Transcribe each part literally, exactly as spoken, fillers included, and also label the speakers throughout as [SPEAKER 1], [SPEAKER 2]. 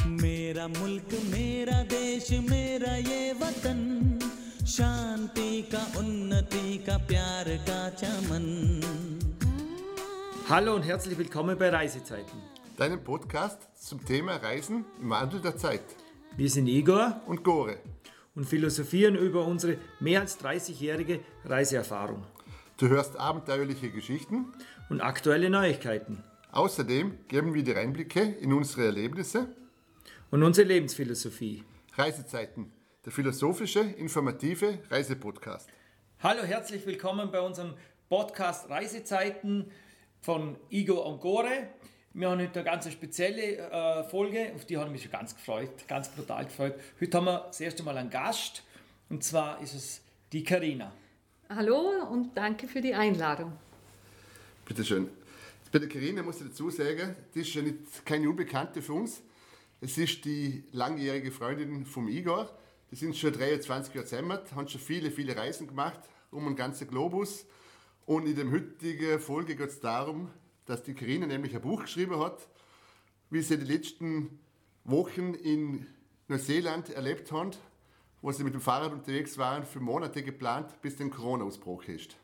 [SPEAKER 1] मेरा मुल्क मेरा देश मेरा ये वतन शांति का उन्नति का प्यार का चमन.
[SPEAKER 2] Hallo und herzlich willkommen bei Reisezeiten.
[SPEAKER 3] Deinem Podcast zum Thema Reisen im Wandel der Zeit.
[SPEAKER 2] Wir sind Igor
[SPEAKER 3] Und Gore.
[SPEAKER 2] und philosophieren über unsere mehr als dreißigjährige Reiseerfahrung
[SPEAKER 3] Du hörst abenteuerliche Geschichten.
[SPEAKER 2] und aktuelle Neuigkeiten
[SPEAKER 3] Außerdem geben wir dir Einblicke in unsere Erlebnisse.
[SPEAKER 2] und unsere Lebensphilosophie.
[SPEAKER 3] Reisezeiten, der philosophische, informative Reisepodcast.
[SPEAKER 2] Hallo, herzlich willkommen bei unserem Podcast Reisezeiten von Igor und Gore. Wir haben heute eine ganz spezielle äh, Folge, auf die habe ich mich schon ganz gefreut, ganz brutal gefreut. Heute haben wir das erste Mal einen Gast, und zwar ist es die Carina.
[SPEAKER 4] Hallo und danke für die Einladung.
[SPEAKER 3] Bitte schön. Bei der Carina muss ich dazu sagen, die ist ja nicht, keine Unbekannte für uns. Es ist die langjährige Freundin vom Igor. Die sind schon dreiundzwanzig Jahre zusammen, haben schon viele, viele Reisen gemacht, um den ganzen Globus. Und in der heutigen Folge geht es darum, dass die Carina nämlich ein Buch geschrieben hat, wie sie die letzten Wochen in Neuseeland erlebt haben, wo sie mit dem Fahrrad unterwegs waren, für Monate geplant, bis der Corona-Ausbruch ist.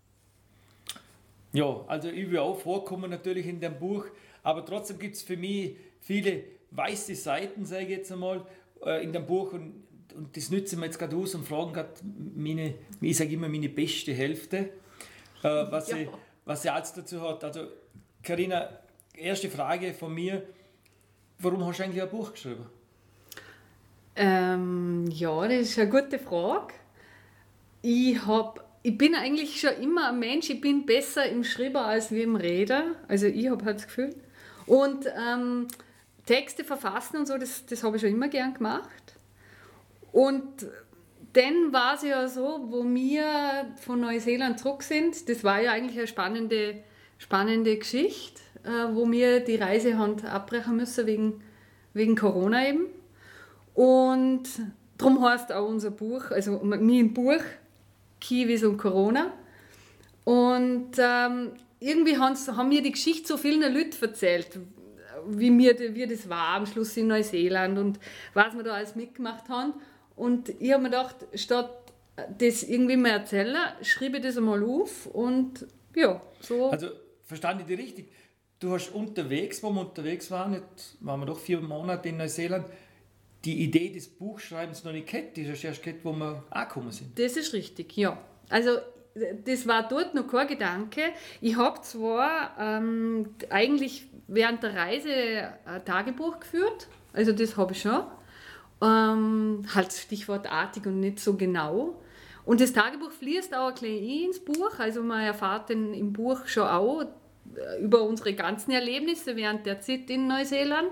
[SPEAKER 2] Ja, also ich will auch vorkommen natürlich in dem Buch, aber trotzdem gibt es für mich viele weiße Seiten, sage ich jetzt einmal, in dem Buch, und, und das nützen wir jetzt gerade aus und fragen gerade meine, ich sage immer meine beste Hälfte, äh, was,
[SPEAKER 4] Ja.
[SPEAKER 2] sie, was sie alles dazu hat. Also Carina, erste Frage von mir, warum hast du eigentlich ein Buch geschrieben?
[SPEAKER 4] Ähm, ja, das ist eine gute Frage. Ich, hab, ich bin eigentlich schon immer ein Mensch, ich bin besser im Schreiben als wie im Reden. Also ich habe halt das Gefühl. Und ähm, Texte verfassen und so, das, das habe ich schon immer gern gemacht. Und dann war es ja so, wo wir von Neuseeland zurück sind, das war ja eigentlich eine spannende, spannende Geschichte, äh, wo wir die Reise haben abbrechen müssen wegen, wegen Corona eben. Und darum heißt auch unser Buch, also mein Buch, Kiwis und Corona. Und ähm, irgendwie haben mir die Geschichte so vielen Leuten erzählt, wie, mir, wie das war am Schluss in Neuseeland und was wir da alles mitgemacht haben. Und ich habe mir gedacht, statt das irgendwie mehr erzählen, schreibe ich das einmal auf und ja, so.
[SPEAKER 2] Also, verstand ich dich richtig? Du hast unterwegs, wo wir unterwegs waren, jetzt waren wir doch vier Monate in Neuseeland, die Idee des Buchschreibens noch nicht gehabt, die hast du erst gehabt, wo wir angekommen sind.
[SPEAKER 4] Das ist richtig, ja. Also das war dort noch kein Gedanke. Ich habe zwar ähm, eigentlich während der Reise ein Tagebuch geführt, also das habe ich schon, ähm, halt stichwortartig und nicht so genau. Und das Tagebuch fließt auch ein bisschen ins Buch, also man erfahrt dann im Buch schon auch über unsere ganzen Erlebnisse während der Zeit in Neuseeland,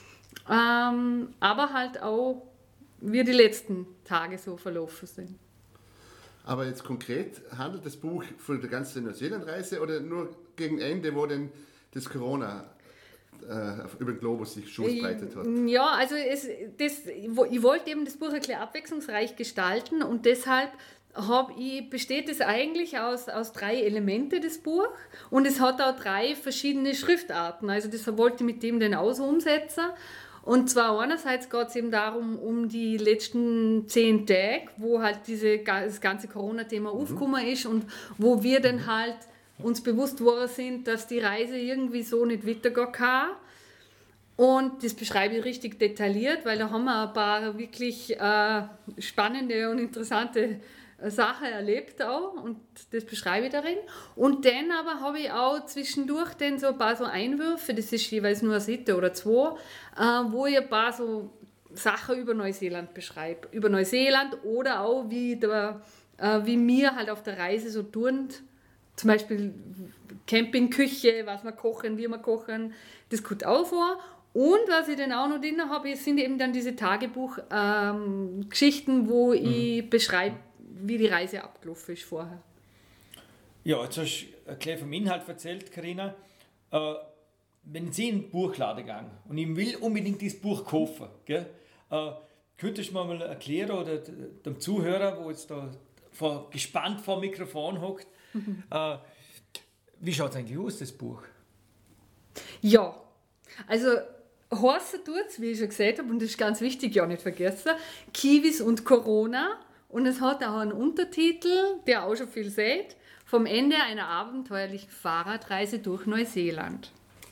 [SPEAKER 4] ähm, aber halt auch, wie die letzten Tage so verlaufen sind.
[SPEAKER 3] Aber jetzt konkret, handelt das Buch von der ganzen Neuseeland-Reise oder nur gegen Ende, wo denn das Corona äh, über den Globus sich schon verbreitet hat?
[SPEAKER 4] Ja, also es, das, ich wollte eben das Buch ein bisschen abwechslungsreich gestalten und deshalb hab ich, besteht es eigentlich aus, aus drei Elementen, das Buch. Und es hat auch drei verschiedene Schriftarten. Also das wollte ich mit dem dann auch so umsetzen. Und zwar einerseits geht es eben darum, um die letzten zehn Tage, wo halt diese, das ganze Corona-Thema mhm. aufgekommen ist und wo wir dann halt uns bewusst geworden sind, dass die Reise irgendwie so nicht weitergehen kann. Und das beschreibe ich richtig detailliert, weil da haben wir ein paar wirklich äh, spannende und interessante Sachen erlebt auch und das beschreibe ich darin. Und dann aber habe ich auch zwischendurch dann so ein paar so Einwürfe, das ist jeweils nur eine Seite oder zwei, äh, wo ich ein paar so Sachen über Neuseeland beschreibe. Über Neuseeland oder auch wie, der, äh, wie mir halt auf der Reise so tun, zum Beispiel Campingküche, was wir kochen, wie wir kochen, das kommt auch vor. Und was ich dann auch noch drin habe, sind eben dann diese Tagebuch-Geschichten, ähm, wo ich mhm. beschreibe, wie die Reise abgelaufen ist vorher.
[SPEAKER 2] Ja, jetzt hast du ein bisschen vom Inhalt erzählt, Carina. Äh, wenn Sie in den Buchladen gehen und ich will unbedingt dieses Buch kaufen, gell, äh, könntest du mir mal erklären oder dem Zuhörer, der jetzt da vor, gespannt vor dem Mikrofon hockt, mhm. äh, wie schaut es eigentlich aus, das Buch?
[SPEAKER 4] Ja, also heißen tut's, wie ich schon gesagt habe, und das ist ganz wichtig, ja nicht vergessen, Kiwis und Corona. Und es hat auch einen Untertitel, der auch schon viel sagt, vom Ende einer abenteuerlichen Fahrradreise durch Neuseeland.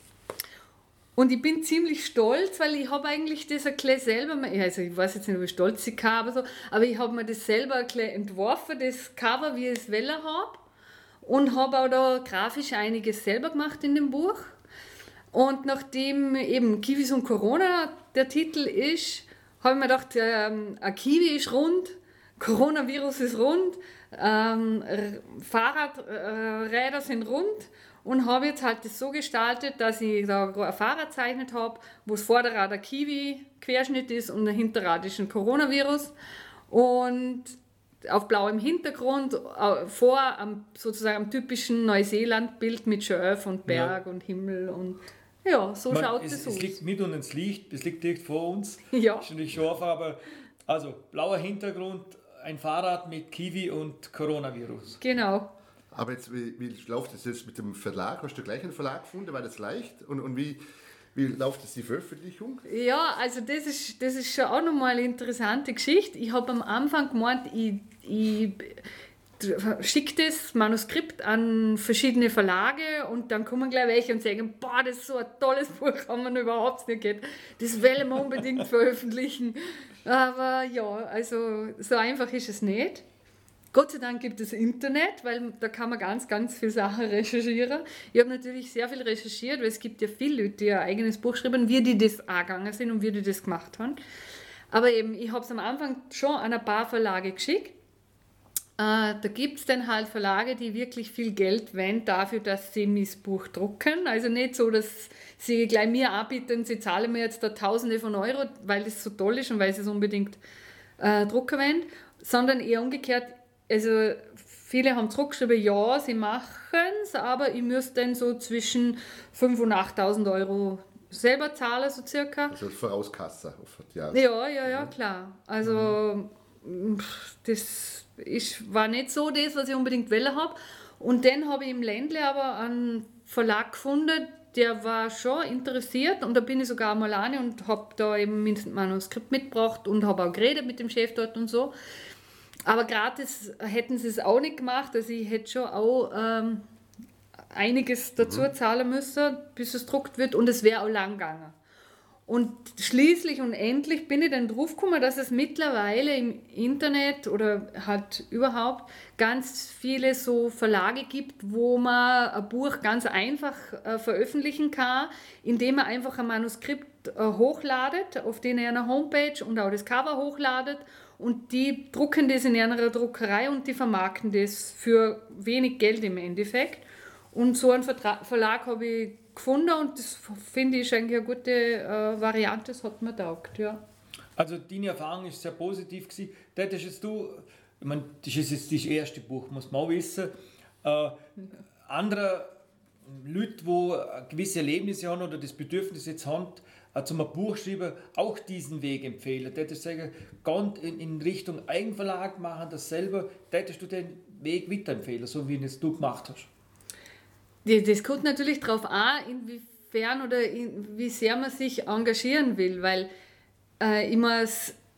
[SPEAKER 4] Und ich bin ziemlich stolz, weil ich habe eigentlich das ein bisschen selber, also ich weiß jetzt nicht, wie stolz ich kann, aber, so, aber ich habe mir das selber ein bisschen entworfen, das Cover, wie ich es wollen habe. Und habe auch da grafisch einiges selber gemacht in dem Buch. Und nachdem eben Kiwis und Corona der Titel ist, habe ich mir gedacht, ähm, ein Kiwi ist rund, Coronavirus ist rund, ähm, Fahrradräder äh, sind rund. Und habe jetzt halt das so gestaltet, dass ich da ein Fahrrad gezeichnet habe, wo das Vorderrad ein Kiwi-Querschnitt ist und der Hinterrad ist ein Coronavirus. Und auf blauem Hintergrund, vor am, sozusagen am typischen Neuseeland-Bild mit Schöf und Berg ja. und Himmel. Und ja, so
[SPEAKER 2] Man,
[SPEAKER 4] schaut
[SPEAKER 2] es,
[SPEAKER 4] es
[SPEAKER 2] es
[SPEAKER 4] aus.
[SPEAKER 2] Es liegt mit uns ins Licht, es liegt direkt vor uns.
[SPEAKER 4] Ja.
[SPEAKER 2] Ist natürlich scharf, aber also blauer Hintergrund, ein Fahrrad mit Kiwi und Coronavirus.
[SPEAKER 4] Genau.
[SPEAKER 3] Aber jetzt, wie, wie läuft das jetzt mit dem Verlag? Hast du gleich einen Verlag gefunden? War das leicht? Und, und wie, wie läuft das die Veröffentlichung?
[SPEAKER 4] Ja, also das ist, das ist schon auch nochmal eine interessante Geschichte. Ich habe am Anfang gemeint, ich, ich schicke das Manuskript an verschiedene Verlage und dann kommen gleich welche und sagen, boah, das ist so ein tolles Buch, kann man überhaupt nicht geht. Das wollen wir unbedingt veröffentlichen. Aber ja, also so einfach ist es nicht. Gott sei Dank gibt es Internet, weil da kann man ganz, ganz viele Sachen recherchieren. Ich habe natürlich sehr viel recherchiert, weil es gibt ja viele Leute, die ihr eigenes Buch schreiben, wie die das angegangen sind und wie die das gemacht haben. Aber eben, ich habe es am Anfang schon an ein paar Verlage geschickt. Äh, da gibt es dann halt Verlage, die wirklich viel Geld wollen dafür, dass sie mein Buch drucken. Also nicht so, dass sie gleich mir anbieten, sie zahlen mir jetzt da Tausende von Euro, weil das so toll ist und weil sie es unbedingt äh, drucken wollen, sondern eher umgekehrt. Also viele haben zurückgeschrieben, ja, sie machen es, aber ich müsste dann so zwischen fünftausend und achttausend Euro selber zahlen, so circa.
[SPEAKER 3] Also Vorauskasse auf das Jahr.
[SPEAKER 4] Ja, ja, ja, klar. Also mhm. das ist, war nicht so das, was ich unbedingt wollen habe. Und dann habe ich im Ländle aber einen Verlag gefunden, der war schon interessiert und da bin ich sogar mal alleine und habe da eben mein Manuskript mitgebracht und habe auch geredet mit dem Chef dort und so. Aber gratis hätten sie es auch nicht gemacht, also ich hätte schon auch ähm, einiges dazu mhm. zahlen müssen, bis es gedruckt wird und es wäre auch lang gegangen. Und schließlich und endlich bin ich dann drauf gekommen, dass es mittlerweile im Internet oder halt überhaupt ganz viele so Verlage gibt, wo man ein Buch ganz einfach äh, veröffentlichen kann, indem man einfach ein Manuskript äh, hochladet, auf den er eine Homepage und auch das Cover hochladet. Und die drucken das in einer Druckerei und die vermarkten das für wenig Geld im Endeffekt. Und so einen Vertra- Verlag habe ich gefunden und das finde ich eigentlich eine gute äh, Variante, das hat mir taugt, ja.
[SPEAKER 2] Also deine Erfahrung ist sehr positiv gewesen. Das ist jetzt du, ich meine, das ist jetzt das erste Buch, muss man auch wissen. Äh, andere Leute, die gewisse Erlebnisse haben oder das Bedürfnis jetzt haben, zum Buch schreiben, auch diesen Weg empfehlen. Das ist sagen, ganz in, in Richtung Eigenverlag machen, das selber, das du den Weg weiterempfehlen, so wie es du gemacht hast.
[SPEAKER 4] Das kommt natürlich darauf an, inwiefern oder in, wie sehr man sich engagieren will, weil äh, immer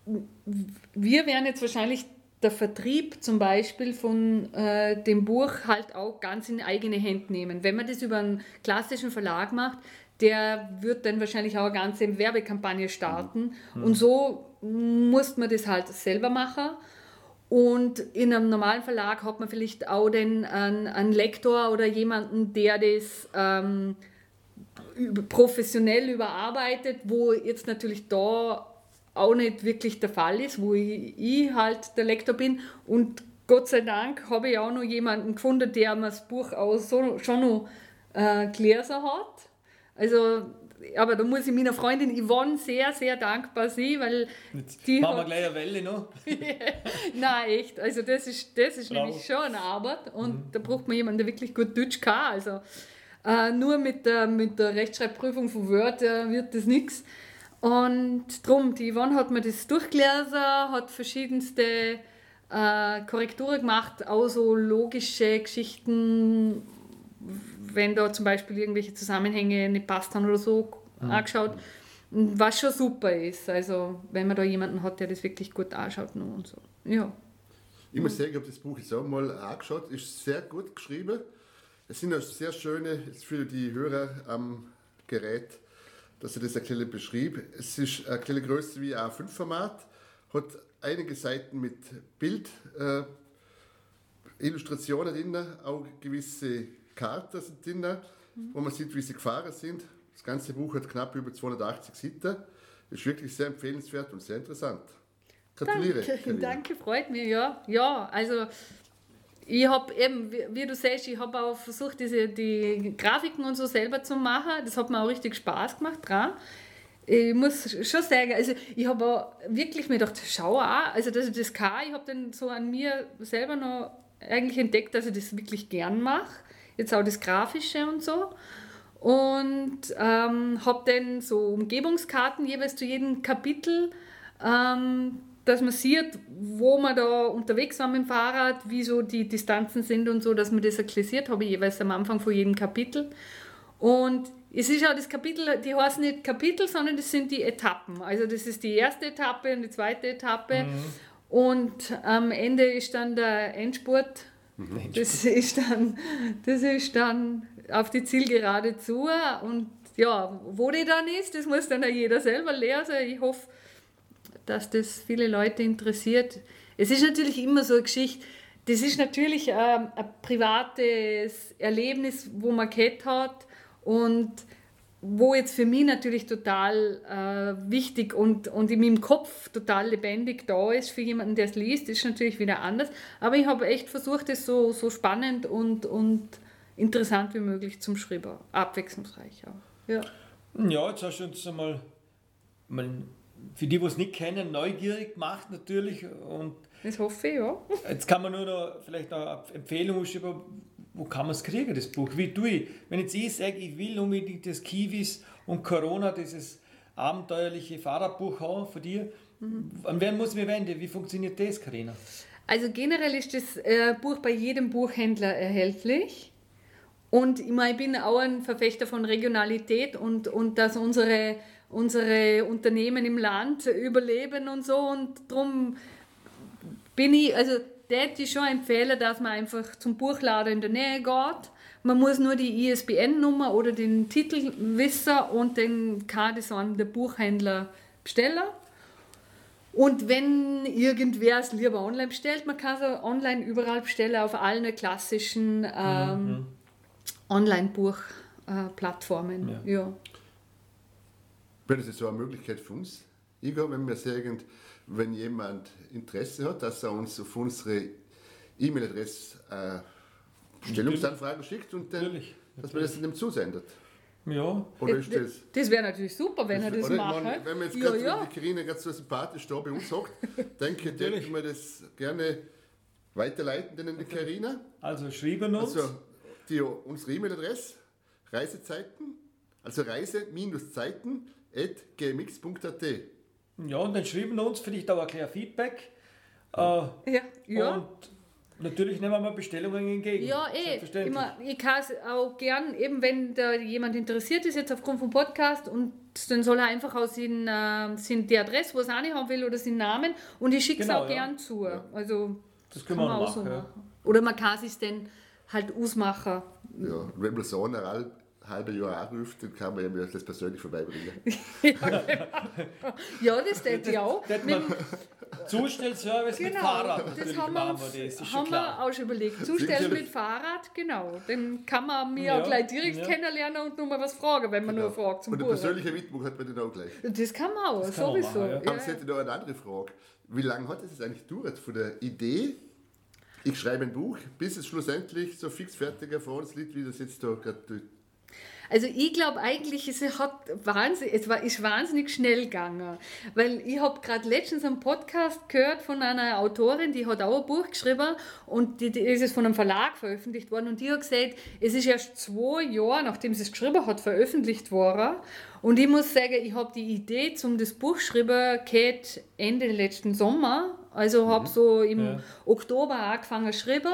[SPEAKER 4] wir werden jetzt wahrscheinlich der Vertrieb zum Beispiel von äh, dem Buch halt auch ganz in eigene Hände nehmen. Wenn man das über einen klassischen Verlag macht, der wird dann wahrscheinlich auch eine ganze Werbekampagne starten. Mhm. Und so muss man das halt selber machen. Und in einem normalen Verlag hat man vielleicht auch den, einen, einen Lektor oder jemanden, der das ähm, professionell überarbeitet, wo jetzt natürlich da auch nicht wirklich der Fall ist, wo ich, ich halt der Lektor bin. Und Gott sei Dank habe ich auch noch jemanden gefunden, der mir das Buch auch so, schon noch äh, gelesen hat. Also, aber da muss ich meiner Freundin Yvonne sehr, sehr dankbar sein, weil
[SPEAKER 2] jetzt
[SPEAKER 4] die
[SPEAKER 2] machen wir
[SPEAKER 4] hat...
[SPEAKER 2] gleich eine Welle noch.
[SPEAKER 4] Nein, echt. Also das ist, das ist nämlich schon eine Arbeit und mhm. da braucht man jemanden, der wirklich gut Deutsch kann. Also äh, nur mit der, mit der Rechtschreibprüfung von Word äh, wird das nichts. Und darum, die Yvonne hat mir das durchgelesen, hat verschiedenste äh, Korrekturen gemacht, auch so logische Geschichten, wenn da zum Beispiel irgendwelche Zusammenhänge nicht passt haben oder so, mhm. angeschaut. was schon super ist. Also wenn man da jemanden hat, der das wirklich gut anschaut noch und so. Ja.
[SPEAKER 3] Ich muss sagen, ich habe das Buch jetzt auch mal angeschaut, ist sehr gut geschrieben. Es sind auch sehr schöne, jetzt für die Hörer am Gerät, dass er das ein bisschen beschrieb. Es ist eine kleine Größe wie A fünf Format, hat einige Seiten mit Bild, äh, Illustrationen drin, auch gewisse Karten sind drin, mhm. wo man sieht, wie sie gefahren sind. Das ganze Buch hat knapp über zweihundertachtzig Seiten. Ist wirklich sehr empfehlenswert und sehr interessant. Gratuliere.
[SPEAKER 4] Danke, danke, freut mich, ja. Ja, also ich habe eben, wie, wie du siehst, ich habe auch versucht, diese, die Grafiken und so selber zu machen. Das hat mir auch richtig Spaß gemacht dran. Ich muss schon sagen, also ich habe auch wirklich mir gedacht, schau auch, also dass ich das kann, ich habe dann so an mir selber noch eigentlich entdeckt, dass ich das wirklich gern mache. Jetzt auch das Grafische und so. Und ähm, habe dann so Umgebungskarten jeweils zu jedem Kapitel, ähm, dass man sieht, wo man da unterwegs war mit dem Fahrrad, wie so die Distanzen sind und so, dass man das erklärt habe, ich jeweils am Anfang von jedem Kapitel. Und es ist auch das Kapitel, die heißen nicht Kapitel, sondern das sind die Etappen. Also das ist die erste Etappe und die zweite Etappe. Mhm. Und am Ende ist dann der Endspurt. Mhm. Das ist dann, das ist dann auf die Zielgerade zu. Und ja, wo die dann ist, das muss dann auch jeder selber lesen. Ich hoffe, dass das viele Leute interessiert. Es ist natürlich immer so eine Geschichte, das ist natürlich ein, ein privates Erlebnis, wo man gehabt hat und wo jetzt für mich natürlich total äh, wichtig und, und in meinem Kopf total lebendig da ist für jemanden, der es liest, ist natürlich wieder anders. Aber ich habe echt versucht, es so, so spannend und, und interessant wie möglich zum Schreiben, abwechslungsreich auch. Ja,
[SPEAKER 2] ja, jetzt hast du uns einmal, mal für die, die es nicht kennen, neugierig gemacht natürlich. Und
[SPEAKER 4] das hoffe ich, ja.
[SPEAKER 2] Jetzt kann man nur noch vielleicht noch eine Empfehlung schreiben, wo kann man es kriegen, das Buch? Wie tue ich? Wenn jetzt ich sage, ich will unbedingt das Kiwis und Corona, dieses abenteuerliche Fahrradbuch haben von dir, mhm. an wen muss ich mich wenden? Wie funktioniert das, Carina?
[SPEAKER 4] Also generell ist das äh, Buch bei jedem Buchhändler erhältlich. Und ich, meine, ich bin auch ein Verfechter von Regionalität und, und dass unsere, unsere Unternehmen im Land überleben und so. Und darum bin ich, also hätte ich schon empfehlen, dass man einfach zum Buchladen in der Nähe geht. Man muss nur die I S B N-Nummer oder den Titel wissen und dann kann das an der Buchhändler bestellen. Und wenn irgendwer es lieber online bestellt, man kann es online überall bestellen, auf allen klassischen ähm, mhm. Online-Buch-Plattformen. Ja. Ja.
[SPEAKER 3] Wäre das so eine Möglichkeit für uns, Igor, wenn wir sagen, wenn jemand Interesse hat, dass er uns auf unsere E-Mail-Adresse äh, Bestellungsanfragen schickt und dann, natürlich, dass man das in dem zusendet?
[SPEAKER 2] Ja.
[SPEAKER 3] Oder ist das,
[SPEAKER 4] das wäre natürlich super, wenn das, er das macht.
[SPEAKER 3] Man, wenn man jetzt gerade, ja, ja. die Carina gerade so sympathisch da bei uns hockt, denke ich, denke wir das gerne weiterleiten denn an die Carina.
[SPEAKER 2] Also schreiben uns.
[SPEAKER 3] Also die, unsere E-Mail-Adresse, Reisezeiten, also reise-zeiten at g m x punkt a t.
[SPEAKER 2] Ja, und dann schreiben uns vielleicht auch ein kleines Feedback. Äh,
[SPEAKER 4] ja, ja.
[SPEAKER 2] Und natürlich nehmen wir mal Bestellungen entgegen.
[SPEAKER 4] Ja, eh. Immer, ich kann es auch gern, eben wenn da jemand interessiert ist, jetzt aufgrund vom Podcast, und dann soll er einfach auch seinen, äh, seine, die Adresse, wo er es auch nicht haben will, oder seinen Namen, und ich schicke es
[SPEAKER 2] genau,
[SPEAKER 4] auch
[SPEAKER 2] ja.
[SPEAKER 4] gern zu.
[SPEAKER 2] Ja.
[SPEAKER 4] Also,
[SPEAKER 2] das, das können wir auch
[SPEAKER 4] machen.
[SPEAKER 2] So
[SPEAKER 4] ja.
[SPEAKER 2] machen.
[SPEAKER 4] Oder man kann es sich dann halt ausmachen.
[SPEAKER 3] Ja, wenn man so eine halbe Jahr anruft, dann kann man ja das persönlich vorbeibringen.
[SPEAKER 4] Ja, das denke ich auch.
[SPEAKER 2] Zustellservice
[SPEAKER 4] genau,
[SPEAKER 2] mit Fahrrad.
[SPEAKER 4] Das haben wir, uns, wir, das haben wir auch schon überlegt. Zustellen mit Fahrrad, genau. Dann kann man mir ja, auch gleich direkt ja. kennenlernen und nur mal was fragen, wenn man genau. nur fragt zum
[SPEAKER 3] Und eine persönliche Widmung hat man dann auch gleich.
[SPEAKER 4] Das kann man auch, das sowieso.
[SPEAKER 3] Man machen, ja. Aber ich hätte noch eine andere Frage. Wie lange hat es eigentlich gedauert von der Idee, ich schreibe ein Buch, bis es schlussendlich so fix fertig vor uns liegt, wie das jetzt da gerade tut?
[SPEAKER 4] Also ich glaube eigentlich, es, hat wahnsinnig, es war, ist wahnsinnig schnell gegangen, weil ich habe gerade letztens einen Podcast gehört von einer Autorin, die hat auch ein Buch geschrieben und die, die ist es von einem Verlag veröffentlicht worden, und die hat gesagt, es ist erst zwei Jahre, nachdem sie es geschrieben hat, veröffentlicht worden. Und ich muss sagen, ich habe die Idee zum das Buch schreiben gehabt Ende letzten Sommer, also mhm. habe so im ja. Oktober angefangen zu schreiben,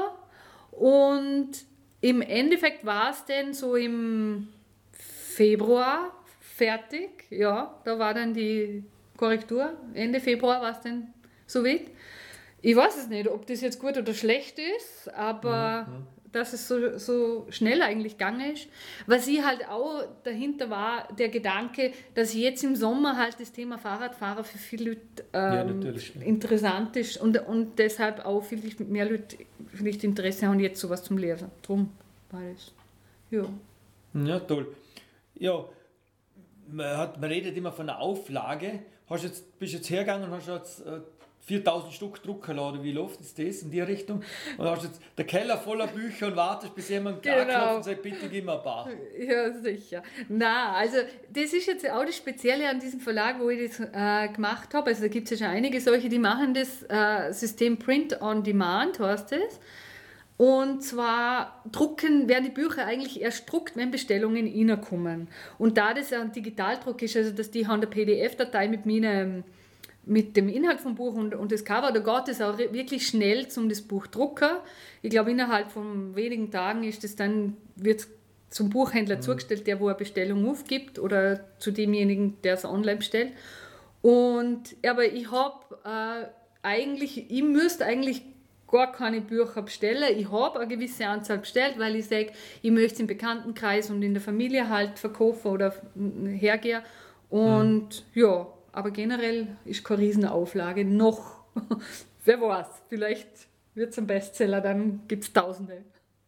[SPEAKER 4] und im Endeffekt war es dann so im Februar fertig. Ja, da war dann die Korrektur. Ende Februar war es dann soweit. Ich weiß es nicht, ob das jetzt gut oder schlecht ist, aber mhm. dass es so, so schnell eigentlich gegangen ist. Was ich halt auch dahinter war, der Gedanke, dass jetzt im Sommer halt das Thema Fahrradfahrer für viele Leute ähm, ja, interessant ist und, und deshalb auch vielleicht mehr Leute vielleicht Interesse haben, jetzt sowas zum Lesen. Drum war das. Ja.
[SPEAKER 2] Ja, toll. Ja, man, hat, man redet immer von einer Auflage. Hast jetzt, bist jetzt hergegangen und hast jetzt äh, viertausend Stück drucken lassen, wie läuft es das in die Richtung? Und hast jetzt den Keller voller Bücher und wartest, bis jemand genau. anklopft und sagt, bitte gib mir ein paar.
[SPEAKER 4] Ja, sicher. Na, also das ist jetzt auch das Spezielle an diesem Verlag, wo ich das äh, gemacht habe. Also da gibt es ja schon einige solche, die machen das äh, System Print on Demand, heißt das. Und zwar drucken, werden die Bücher eigentlich erst druckt, wenn Bestellungen reinkommen. Und da das ein Digitaldruck ist, also dass die haben eine P D F-Datei mit meinem mit dem Inhalt vom Buch und, und das Cover, da geht es auch wirklich schnell zum das Buch drucken. Ich glaube, innerhalb von wenigen Tagen ist es dann, wird zum Buchhändler mhm. zugestellt, der wo eine Bestellung aufgibt oder zu demjenigen, der es online bestellt. Und, aber ich habe äh, eigentlich, ich müsste eigentlich gar keine Bücher bestellen. Ich habe eine gewisse Anzahl bestellt, weil ich sage, ich möchte es im Bekanntenkreis und in der Familie halt verkaufen oder hergehen. Und mhm. ja, aber generell ist keine Riesenauflage. Noch, wer weiß, vielleicht wird es ein Bestseller, dann gibt es Tausende.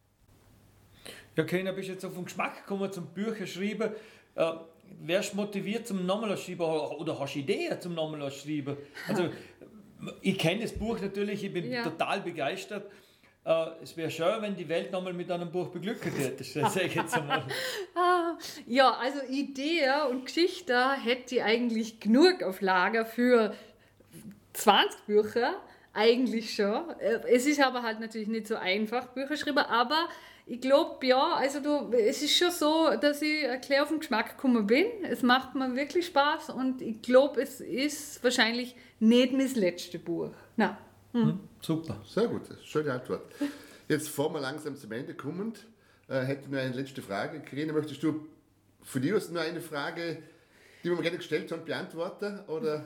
[SPEAKER 2] Ja, Carina, bist du jetzt auf den Geschmack gekommen zum Bücherschreiben? Äh, wärst du motiviert zum nochmal schreiben oder hast du Ideen zum nochmal schreiben? Also, ich kenne das Buch natürlich, ich bin ja. total begeistert. Uh, es wäre schön, wenn die Welt nochmal mit einem Buch beglücken hätte. Sage ich jetzt einmal.
[SPEAKER 4] Ja, also Ideen und Geschichte hätte ich eigentlich genug auf Lager für zwanzig Bücher. Eigentlich schon. Es ist aber halt natürlich nicht so einfach, Bücher schreiben, aber ich glaube, ja, also du, es ist schon so, dass ich ein bisschen auf den Geschmack gekommen bin. Es macht mir wirklich Spaß und ich glaube, es ist wahrscheinlich nicht mein letztes Buch. Nein.
[SPEAKER 2] Hm. Super.
[SPEAKER 3] Sehr gut, schöne Antwort. Jetzt, bevor wir langsam zum Ende kommen, äh, hätte ich noch eine letzte Frage. Carina, möchtest du von dir aus noch eine Frage, die wir mir gerne gestellt haben, beantworten? Oder?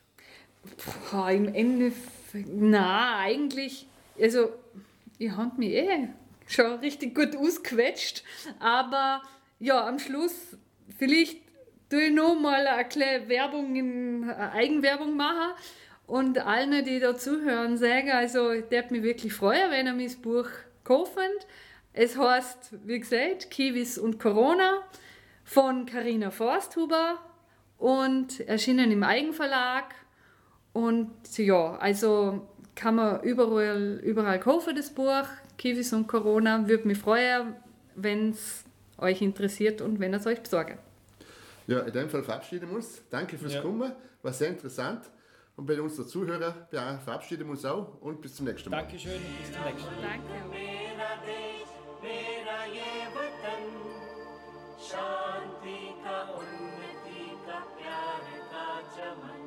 [SPEAKER 4] Boah, im Ende, na eigentlich, also ich habe mich eh schon richtig gut ausgequetscht, aber ja, am Schluss vielleicht tue ich noch mal eine kleine Werbung, in, eine Eigenwerbung machen. Und allen, die da zuhören, sagen, also ich würde mich wirklich freuen, wenn ihr mein Buch kauft. Es heißt, wie gesagt, Kiwis und Corona von Carina Forsthuber und erschienen im Eigenverlag. Und ja, also kann man überall, überall kaufen, das Buch, Kiwis und Corona. Würde mich freuen, wenn es euch interessiert und wenn ihr es euch besorgt.
[SPEAKER 3] Ja, in dem Fall verabschieden wir uns. Danke fürs ja. Kommen, war sehr interessant. Und bei unseren Zuhörern ja, verabschieden wir uns auch und bis zum nächsten Mal.
[SPEAKER 2] Dankeschön und bis zum nächsten Mal.
[SPEAKER 1] Danke.